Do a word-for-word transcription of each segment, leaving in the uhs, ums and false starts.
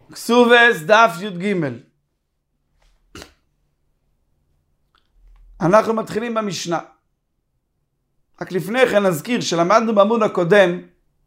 כסובס דף י"ג. אנחנו מתחילים במשנה. רק לפני כן נזכיר שלמדנו בעמוד הקודם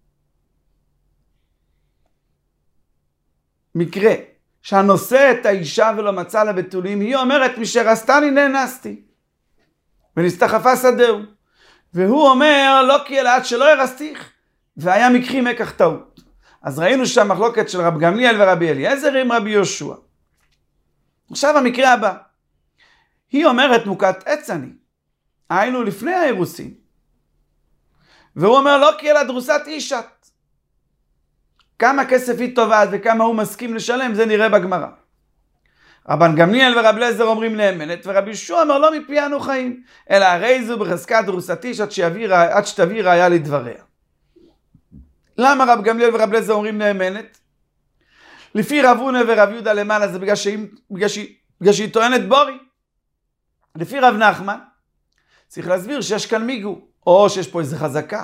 מקרה שהנושא את האישה ולא מצא לה בתולים, היא אומרת משרסתני נאנסתי ונסתחפה שדהו, והוא אומר לא כי אלא עד שלא הרסתיך, והיה מקחי מקח טעות. אז ראינו שם מחלוקת של רב גמליאל ורבי אליעזר עם רבי יהושע. עכשיו המקרה הבא, היא אומרת מוכת עץ אני, היינו לפני האירוסין, והוא אומר לא כי אלא דרוסת אישת. כמה כסף היא תובעת וכמה הוא מסכים לשלם, זה נראה בגמרא. רבן גמליאל ורב אליעזר אומרים נאמנת, ורבי יהושע אומר לא מפי אנו חיים, אלא הרי זו בחזקת דרוסת איש עד שתביא ראיה לדבריה. למה רב גמליאל ורב אליעזר אומרים נאמנת? לפי רב הונא ורב יהודה למעלה זה בגלל שהיא, בגלל שהיא, בגלל שהיא טוענת בורי. לפי רב נחמן צריך להסביר שיש כאן מיגו, או שיש פה איזה חזקה.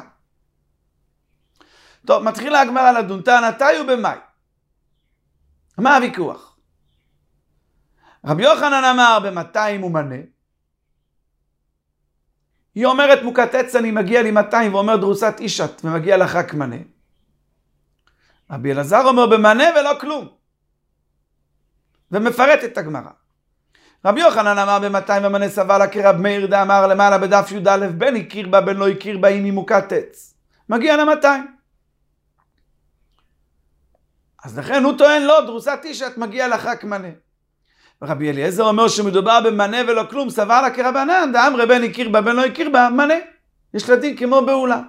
טוב, מתחילה הגמרא לדון, טענתי ובמאי. מה הוויכוח? רבי יוחנן אמר ב-מאתיים הוא מנה. היא אומרת מוכת עץ אני מגיע לי מאתיים, ואומר דרוסת אישת ומגיע לך רק מנה. רבי אלעזר אומר במנה ולא כלום, ומפרט את הגמרא. רבי יוחנן אמר ב-מאתיים ומנה סבל לה, כרב מאיר דאמר למעלה בדף י"א, בין הכיר בה בין לא הכיר בה אם היא מוכת עץ, מגיע ל-מאתיים. אז לכן הוא טוען לא, דרוסת אישת מגיע לך רק מנה. ורבי אליעזר אומר שמדובר במנה ולא כלום, סבר לה כרבנן דאמר בין הכיר בה בין לא הכיר בה מנה, יש לדין כמו בעולה.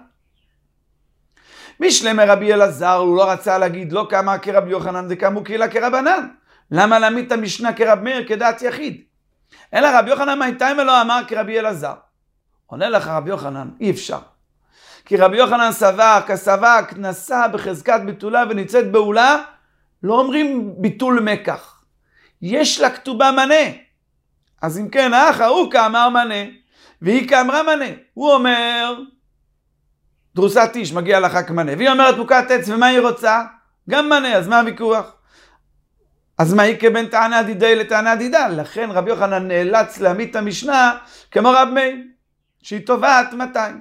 משלמה רבי אלעזר הוא לא רצה להגיד לא כמה כרבי יוחנן דקאמו קהילה כרבנן, למה להעמיד את המשנה כרב מאיר כדעת יחיד? אלא רבי יוחנן מאתיים ולא אמר כרבי אלעזר. עונה לך רבי יוחנן אי אפשר, כי רבי יוחנן סבר כסבר כנסה בחזקת ביטולה וניצאת בעולה, לא אומרים ביטול מקח, יש לה כתובה מנה. אז אם כן האח ההוא כאמר מנה והיא כאמרה מנה, הוא אומר דרוסת איש מגיע לך רק מנה, והיא אומרת מוכת עץ, ומה היא רוצה? גם מנה. אז מה הוויכוח? אז מה היא כבין טענה דידי לטענה דידה? לכן רבי יוחנן נאלץ להעמיד את המשנה כמו רב מאיר שהיא תובעת מאתיים.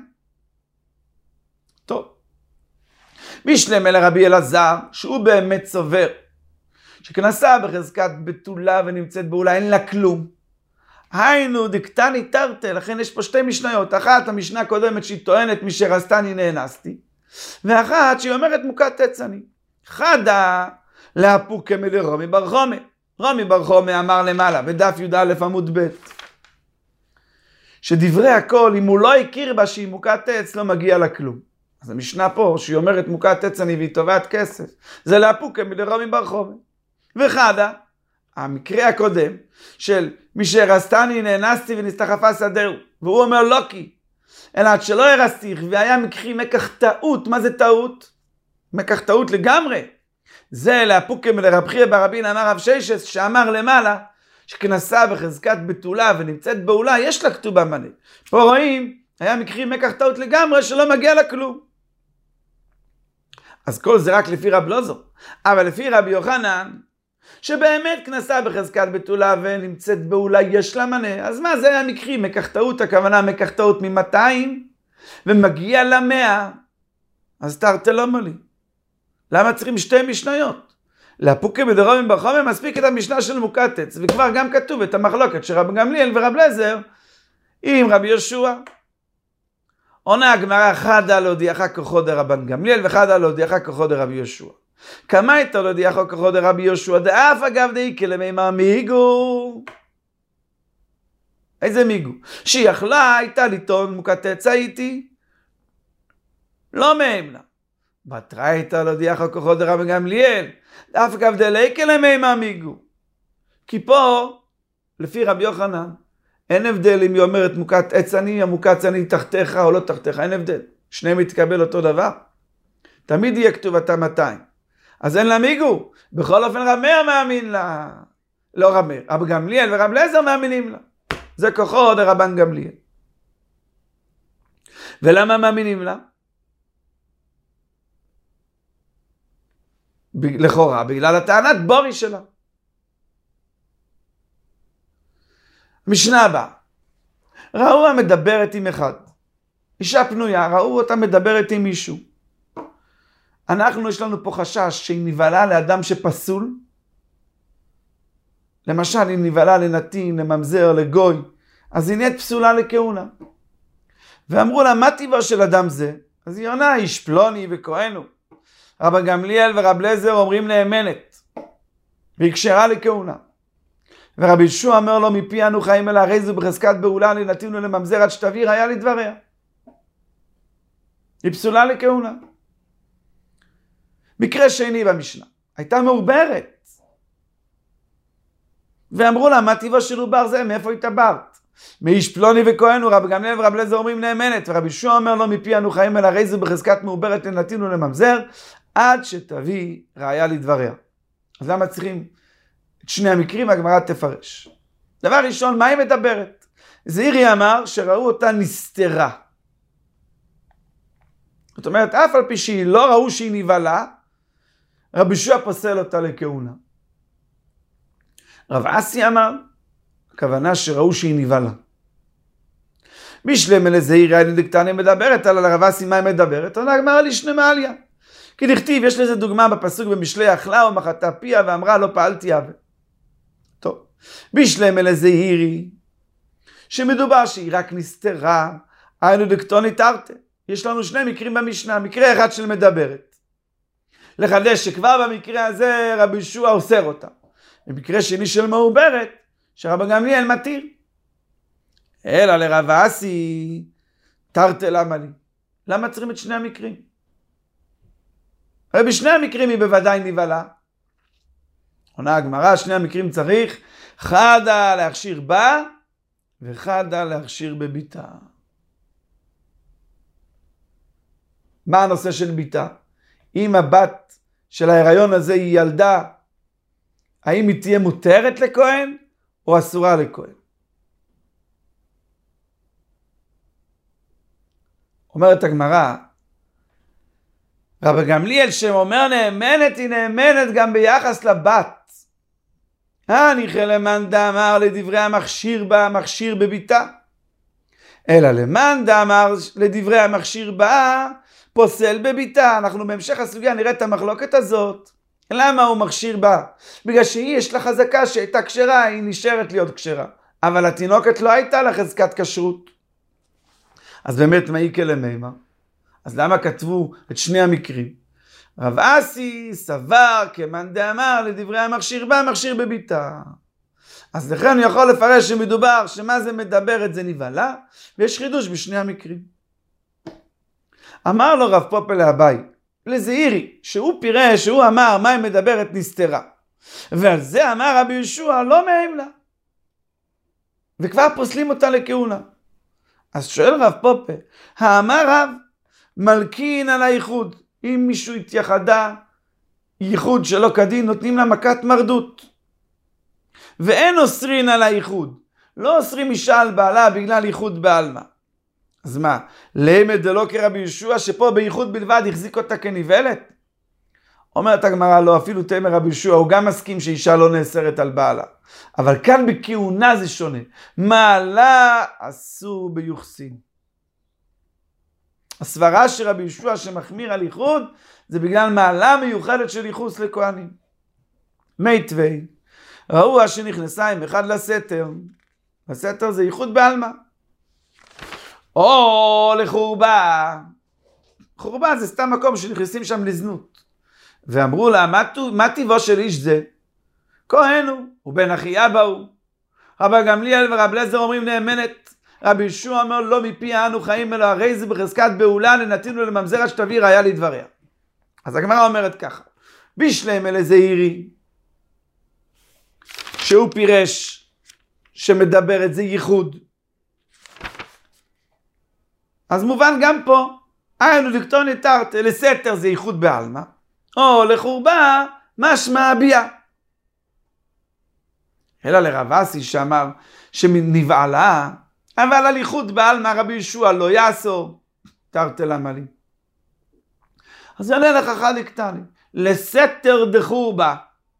טוב, משלמה לרבי אלעזר שהוא באמת סובר שכנסה בחזקת בתולה ונמצאת בעולה אין לה כלום, היינו דקטני תרתי, לכן יש פה שתי משניות, אחת המשנה הקודמת שהיא טוענת משרסתני נאנסתי, ואחת שהיא אומרת מוכת עץ אני. חדה להפוקה מלרומי בר חומא, רומי בר חומא אמר למעלה בדף י"א עמוד ב' שדברי הכל אם הוא לא הכיר בה שהיא מוכת עץ לא מגיע לה כלום. אז המשנה פה שהיא אומרת מוכת עץ אני והיא תובעת כסף, זה להפוקה מלרומי בר חומא. וחדה המקרה הקודם של משרסתני נאנסתי ונסתחפה שדהו, והוא אומר לא כי אלא עד שלא הרסתיך והיה מקחי מקח טעות. מה זה טעות? מקח טעות לגמרי. זה להפוקם לרב חייא בר רבין אמר רב ששת שאמר למעלה שכנסה בחזקת בתולה ונמצאת בעולה יש לה כתובה מנה. פה רואים היה מקחי מקח טעות לגמרי שלא מגיע לה כלום. אז כל זה רק לפי רב לוזו, אבל לפי רבי יוחנן שבאמת כנסה בחזקת בתולה ונמצאת בעולה יש לה מנה, אז מה זה היה מקחי מקח טעות? הכוונה מקח טעות מ-מאתיים ומגיע ל-מאה, אז תרתי לא מולי. למה צריכים שתי משניות? להפוקה בדרומי בר חומא מספיק את המשנה של מוכת עץ, וכבר גם כתוב את המחלוקת של רב גמליאל ורב אליעזר עם רבי יהושע. עונה הגמרא חדה להודיעך כוחו דרבן גמליאל וחדה להודיעך כוחו דרבי יהושע. כמה הייתה להודיעך כוחו דרבי יהושע דאף אגב דאיקה למימר מיגו. איזה מיגו? שיכלה הייתה לטעון מוכת עץ הייתי לא מהם לה. בתרא הייתה להודיעך כוחו דרבן גמליאל דאף אגב דאיקה למימר מיגו. כי פה לפי רבי יוחנן אין הבדל אם היא אומרת מוכת עץ אני, המוכת אני תחתיך או לא תחתיך, אין הבדל. שניהם מתקבל אותו דבר. תמיד יהיה כתובתה מאתיים. אז אין לה מיגו. בכל אופן רב מאיר מאמין לה. לא רב מאיר, רב גמליאל ורב אליעזר מאמינים לה. זה כוחו דרבן גמליאל. ולמה מאמינים לה? לכאורה, בגלל הטענת בורי שלה. משנה הבאה. ראו המדברת עם אחד. אישה פנויה, ראו אותה מדברת עם מישהו. אנחנו, יש לנו פה חשש שהיא נבהלה לאדם שפסול. למשל, היא נבהלה לנתין, לממזר, לגוי. אז היא נהיית פסולה לכהונה. ואמרו לה, מה טבעו של אדם זה? אז היא עונה, איש פלוני וכהנו. רבא גמליאל ורב אליעזר אומרים נאמנת. והיא כשרה לכהונה. ורבי יהושע אומר לו, מפי אנו חיים אלא הרי זו בחזקת בעולה לנתינו לממזר עד שתביא ראיה לדבריה. היא פסולה לכהונה. מקרה שני במשנה. הייתה מעוברת. ואמרו לה, מה טבעו של עובר זה? מאיפה התעברת? מאיש פלוני וכהנו, רבי גמליאל ורב אליעזר אומרים נאמנת. ורבי יהושע אומר לו, מפי אנו חיים אלא הרי זו בחזקת מעוברת לנתינו לממזר עד שתביא ראיה לדבריה. אז למה צריכים את שני המקרים? הגמרא תפרש. דבר ראשון, מה היא מדברת? זעירי אמר שראו אותה נסתרה. זאת אומרת, אף על פי שהיא לא ראו שהיא נבהלה, רבי יהושע פוסל אותה לכהונה. רב אסי אמר, הכוונה שראו שהיא נבהלה. משלם אלה זעירי היה דקתני מדברת, על הרב אסי מה היא מדברת? עונה הגמרא לישנה מעליה. כי דכתיב, יש לזה דוגמה בפסוק במשלי אכלה ומחתה פיה ואמרה לא פעלתי עוול. טוב, בשלם אלה זעירי, שמדובר שהיא רק נסתרה, היינו דקתוני תרתי. יש לנו שני מקרים במשנה, מקרה אחד של מדברת. לחדש שכבר במקרה הזה רבי יהושע אוסר אותה. במקרה שני של מעוברת, שרבא גמליאל מתיר. אלא לרב אסי תרתי למה לי? למה צריכים את שני המקרים? הרי בשני המקרים היא בוודאי נבהלה. עונה הגמרא, שני המקרים צריך חדה להכשיר בה וחדה להכשיר בביתה. מה הנושא של ביתה? אם הבת של ההיריון הזה היא ילדה, האם היא תהיה מותרת לכהן או אסורה לכהן? אומרת הגמרא, רבי גמליאל שאומר נאמנת, היא נאמנת גם ביחס לבת. הניחא למאן דאמר לדברי המכשיר בה, המכשיר בביתה. אלא למאן דאמר לדברי המכשיר בה, פוסל בביתה. אנחנו בהמשך הסוגיה נראה את המחלוקת הזאת. למה הוא מכשיר בה? בגלל שהיא יש לה חזקה שהייתה כשרה, היא נשארת להיות כשרה. אבל התינוקת לא הייתה לה חזקת כשרות. אז באמת מה יקרה למימה? אז למה כתבו את שני המקרים? רב אסי סבר כמאן דאמר לדברי המכשיר בה, המכשיר בביתה. אז לכן הוא יכול לפרש שמדובר שמה זה מדברת זה נבהלה, ויש חידוש בשני המקרים. אמר לו רב פופא לאביי, לזעירי, שהוא פירש, שהוא אמר מה היא מדברת נסתרה. ועל זה אמר רבי יהושע לא מהם לה. וכבר פוסלים אותה לכהונה. אז שואל רב פופא, האמר רב, מלכין על הייחוד. אם מישהו התייחדה, ייחוד שלא כדין, נותנים לה מכת מרדות. ואין אוסרין על הייחוד. לא אוסרים אישה על בעלה בגלל ייחוד בעלמה. אז מה? למד דלא כרבי יהושע שפה בייחוד בלבד החזיק אותה כנבלת? אומרת הגמרא לא, אפילו תאמר רבי יהושע, הוא גם מסכים שאישה לא נאסרת על בעלה. אבל כאן בכהונה זה שונה. מעלה אסור ביוחסין. הסברה של רבי יהושע שמחמיר על ייחוד, זה בגלל מעלה מיוחדת של ייחוס לכהנים. מי טווי, ראו שנכנסה עם אחד לסתר. הסתר זה ייחוד בעלמה. או לחורבה. חורבה זה סתם מקום שנכנסים שם לזנות. ואמרו לה, מה, מה טבעו של איש זה? כהן הוא, ובן אחיה באו. רבי גמליאל ורב אליעזר אומרים נאמנת. רבי יהושע אומר לא מפי אנו חיים אלא הרי זה בחזקת בעולה לנתינו לממזר עד שתביא ראיה לדבריה. אז הגמרא אומרת ככה, בשלם אלה זעירי, שהוא פירש שמדבר את זה ייחוד. אז מובן גם פה, היינו דקתוני תרתי, לסתר זה ייחוד בעלמא, או לחורבה משמע ביאה. אלא לרב אסי שאמר שנבעלה, אבל על ייחוד בעלמא רבי יהושע לא יאסור, תרתי למה לי. אז יענה לך אחד דקתני, לסתר דחורבה.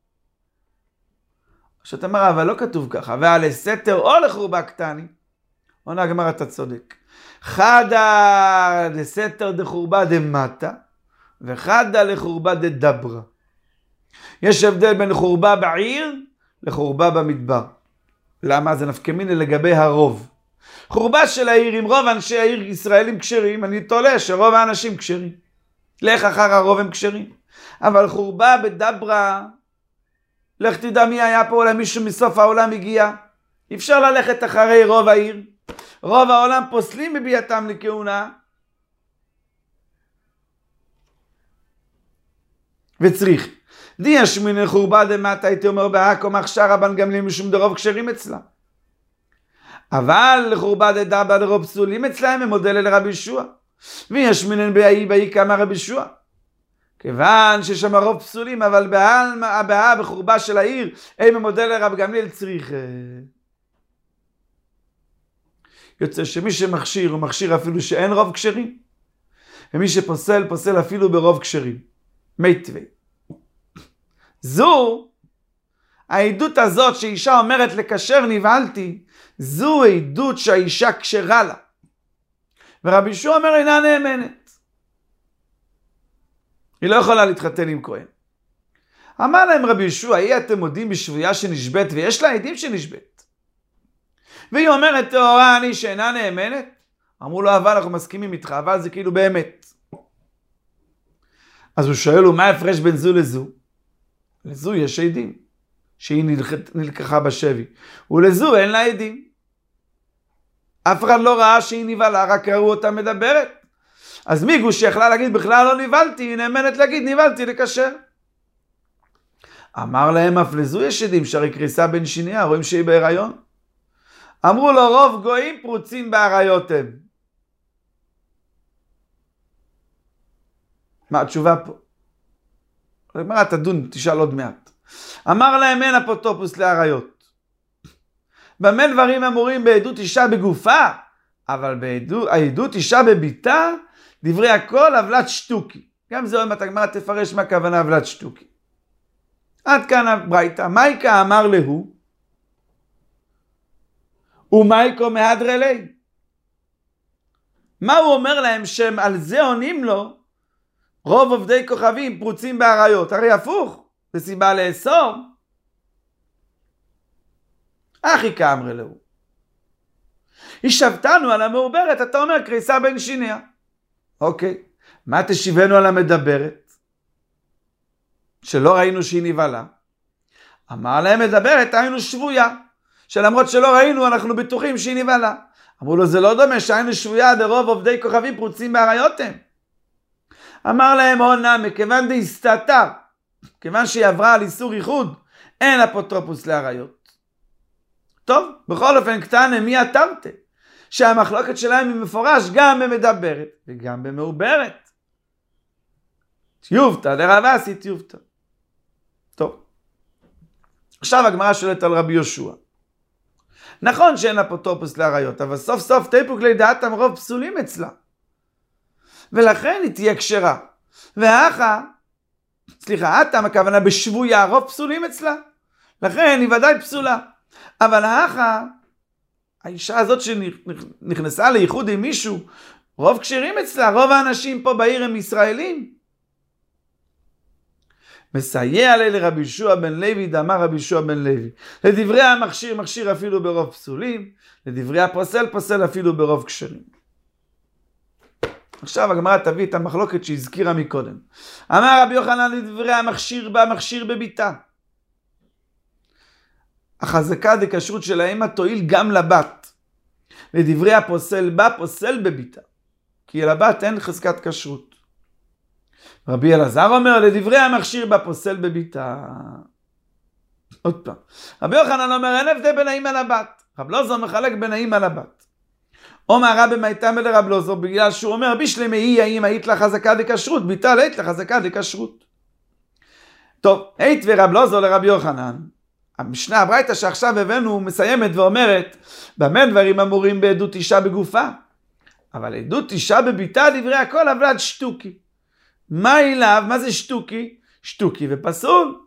עכשיו אתה אומר, אבל לא כתוב ככה, ועל לסתר או לחורבה קטני. עונה הגמרא, אתה צודק. חדה לסתר דחורבה דמטה, וחדה לחורבה דדברה. יש הבדל בין חורבה בעיר לחורבה במדבר. למה? זה נפקא מינה לגבי הרוב. חורבה של העיר, אם רוב אנשי העיר ישראלים כשרים, אני תולה שרוב האנשים כשרים. לך אחר הרוב הם כשרים. אבל חורבה בדברה, לך תדע מי היה פה, אולי מישהו מסוף העולם הגיע. אי אפשר ללכת אחרי רוב העיר. רוב העולם פוסלים בביאתם לכהונה. וצריך. די ישמין חורבה דמטה, הייתי אומר בעכו מחשה רבן גמליאל משום דרוב כשרים אצלה. אבל לחורבה דדברה דרוב פסולים אצלהם הם מודל אל רבי ישוע. וישמינן באי באי כמה רבי ישוע. כיוון ששם הרוב פסולים, אבל הבאה בחורבה של העיר, הם המודל לרב גמליאל צריך. יוצא שמי שמכשיר הוא מכשיר אפילו שאין רוב כשרים, ומי שפוסל פוסל אפילו ברוב כשרים. מיטבי. זו, העדות הזאת שאישה אומרת לקשר נבהלתי, זו עדות שהאישה כשרה לה. ורבי ישוע אומר אינה נאמנת. היא לא יכולה להתחתן עם כהן. אמר להם רבי ישוע, אי אתם מודים בשבויה שנשבט, ויש לה עדים שנשבט. והיא אומרת, טהורה אני שאינה נאמנת. אמרו לו, אבל אנחנו מסכימים איתך, אבל זה כאילו באמת. אז הוא שואל לו, מה ההפרש בין זו לזו? לזו יש עדים, שהיא נלקחה בשבי. ולזו אין לה עדים. אף אחד לא ראה שהיא נבהלה, רק ראו אותה מדברת. אז מיגו שיכלה להגיד, בכלל לא נבהלתי, היא נאמנת להגיד, נבהלתי לקשר. אמר להם, אף לזו יש עדים, שהרי קריסה בין שיניה, רואים שהיא בהיריון. אמרו לו, רוב גויים פרוצים בהריות הם. מה התשובה פה? מה תדון, תשאל עוד מעט. אמר להם, אין אפוטרופוס להריות. במה דברים אמורים בעדות אישה בגופה, אבל בעדות, העדות אישה בביתה, דברי הכל עוולת שטוקי. גם זה עוד מעט הגמרא תפרש מה הכוונה עוולת שטוקי. עד כאן הברייתא. מייקה אמר להו, ומייקו מהדרי לי. מה הוא אומר להם שהם על זה עונים לו? רוב עובדי כוכבים פרוצים בהריות. הרי הפוך, זה סיבה לאסור. אחי כאמרי להו. ישבתנו על המעוברת, אתה אומר קריסה בין שיניה. אוקיי, מה תשיבנו על המדברת? שלא ראינו שהיא נבהלה. אמר להם מדברת, היינו שבויה. שלמרות שלא ראינו, אנחנו בטוחים שהיא נבהלה. אמרו לו, זה לא דומה שהיינו שבויה, דרוב עובדי כוכבים פרוצים בהריות הם. אמר להם, עונה, מכיוון דהסתתר, כיוון שהיא עברה על איסור ייחוד, אין אפוטרופוס להריות. טוב, בכל אופן, קטנה, מי עתרתם? שהמחלוקת שלהם היא מפורש גם במדברת וגם במעוברת. טיובתא דרבאסי טיובתא. טוב. עכשיו הגמרא שואלת על רבי יהושע. נכון שאין אפוטרופוס להריות, אבל סוף סוף תיפוק לידעתם רוב פסולים אצלה. ולכן היא תהיה כשרה. והאחה, סליחה, אתם הכוונה בשבויה, רוב פסולים אצלה. לכן היא ודאי פסולה. אבל האחה, האישה הזאת שנכנסה לייחוד עם מישהו, רוב כשרים אצלה, רוב האנשים פה בעיר הם ישראלים. מסייע לי לרבי יהושע בן לוי, דאמר רבי יהושע בן לוי. לדברי המכשיר, מכשיר אפילו ברוב פסולים, לדברי הפוסל, פוסל אפילו ברוב כשרים. עכשיו הגמרא תביא את המחלוקת שהזכירה מקודם. אמר רבי יוחנן לדברי המכשיר בה, מכשיר בביתה. החזקה דקשרות של האמא תועיל גם לבת. לדברי הפוסל בה, פוסל בביתה. כי לבת אין חזקת כשרות. רבי אלעזר אומר, לדברי המכשיר בה, פוסל בביתה. עוד פעם. רבי יוחנן אומר, אין הבדל בין האמא לבת. רב לוזר מחלק בין האמא לבת. אומר רבי מייתמא לרב לוזר, בגלל שהוא אומר, בשלמי היא האמא היית לה חזקה דקשרות, ביתה לה היית לה חזקה דקשרות. טוב, היית ורב לוזר לרבי יוחנן. המשנה הברייתא שעכשיו הבאנו מסיימת ואומרת, במה דברים אמורים בעדות אישה בגופה? אבל עדות אישה בביתה דברי הכל עוולת שטוקי. מה אליו? מה זה שטוקי? שטוקי ופסול.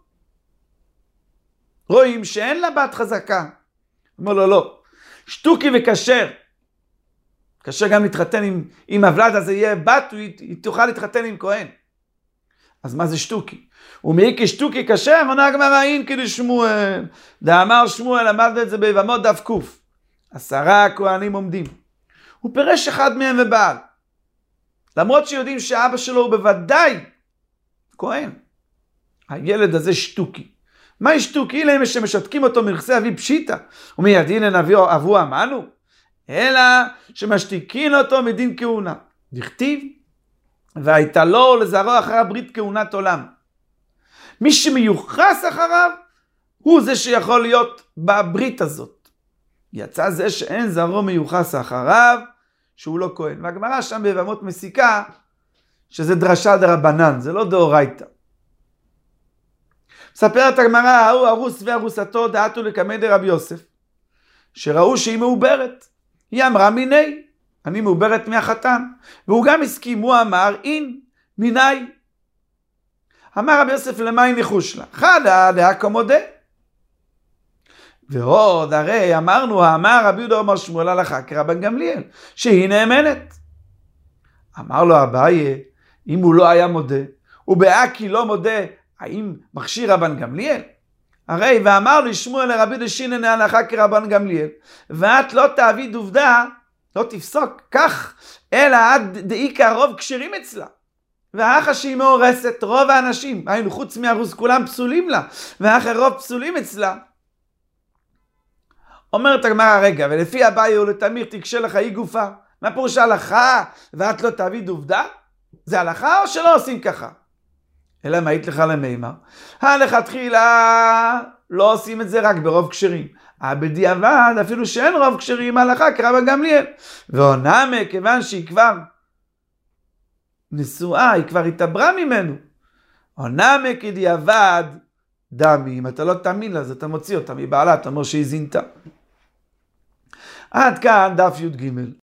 רואים שאין לה בת חזקה. אומר לו לא, שטוקי וכשר. כאשר גם להתחתן עם, עם הוולד הזה יהיה בת, היא, היא תוכל להתחתן עם כהן. אז מה זה שטוקי? ומי כשטוקי כשר, עונה הגמרא אין כדשמואל. דאמר שמואל, למד את זה ביבמות דף קוף. עשרה כהנים עומדים. הוא פירש אחד מהם ובעל. למרות שיודעים שאבא שלו הוא בוודאי כהן. הילד הזה שטוקי. מה שטוקי? להם שמשתקים אותו מרחסי אבי פשיטה. ומיידין לנביא אבו אמנו. אלא שמשתיקין אותו מדין כהונה. דכתיב, והייתה לו לזרוע אחריו ברית כהונת עולם. מי שמיוחס אחריו, הוא זה שיכול להיות בברית הזאת. יצא זה שאין זרוע מיוחס אחריו, שהוא לא כהן. והגמרא שם ביבמות מסיקה, שזה דרשה דרבנן, זה לא דאורייתא. מספרת הגמרא, ההוא ארוס וארוסתו דעתו לקמי דרבי יוסף, שראו שהיא מעוברת. היא אמרה מיני, אני מעוברת מהחתן. והוא גם הסכים, הוא אמר, אין, מיני. אמר רבי יוסף, למה היא ניחוש לה? חדה דעה קומודה. ועוד, הרי אמרנו, אמר רבי יהודה אומר שמואל הלכה כרבן גמליאל, שהיא נאמנת. אמר לו אביי, אם הוא לא היה מודה, ובאקי לא מודה, האם מכשיר רבן גמליאל? הרי ואמר לי שמואל לרבי דשינן הלכה כרבן גמליאל, ואת לא תעביד עובדה, לא תפסוק כך, אלא עד דאיקה רוב כשרים אצלה. והאחה שהיא מאורסת, רוב האנשים, היינו חוץ מהרוס כולם פסולים לה, והאחה רוב פסולים אצלה. אומרת הגמרא, רגע, ולפי אביי ולתמיר תקשה לך היא גופה. מה פירוש הלכה ואת לא תעביד עובדה? זה הלכה או שלא עושים ככה? אלא מה היית לך למימר? הלכתחילה לא עושים את זה רק ברוב כשרים. בדיעבד אפילו שאין רוב כשרים הלכה כרבן גמליאל. ועונמה כיוון שהיא כבר נשואה, היא כבר התעברה ממנו. עונמה כדיעבד דמי, אם אתה לא תאמין לה אז אתה מוציא אותה מבעלה, אתה אומר שהיא זינתה. עד כאן דף י' ג'.